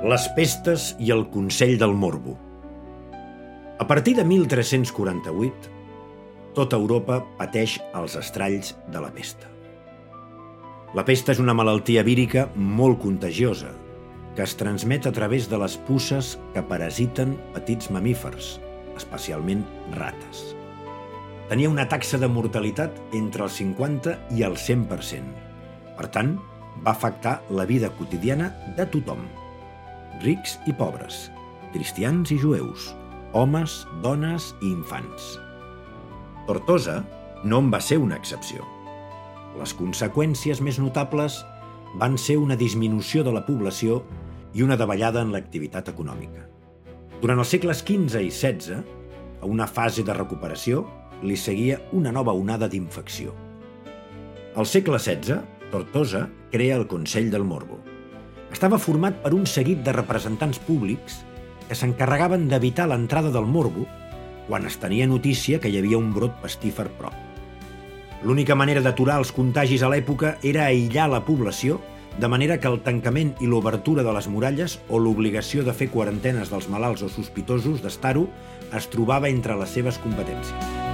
Les pestes i el Consell del Morbo. A partir de 1348, tota Europa pateix els estralls de la pesta. La pesta és una malaltia vírica molt contagiosa que es transmet a través de les puces que parasiten petits mamífers, especialment rates. Tenia una taxa de mortalitat entre el 50 i el 100%. Per tant, va afectar la vida quotidiana de tothom. Rics i pobres, cristians i jueus, homes, dones i infants. Tortosa no en va ser una excepció. Les conseqüències més notables van ser una disminució de la població i una davallada en l'activitat econòmica. Durant els segles XV i XVI, a una fase de recuperació, li seguia una nova onada d'infecció. Al segle XVI, Tortosa crea el Consell del Morbo. Estava format per un seguit de representants públics que s'encarregaven d'evitar l'entrada del morbo quan es tenia notícia que hi havia un brot pestífer prop. L'única manera d'aturar els contagis a l'època era aïllar la població, de manera que el tancament i l'obertura de les muralles o l'obligació de fer quarantenes dels malalts o sospitosos d'estar-ho es trobava entre les seves competències.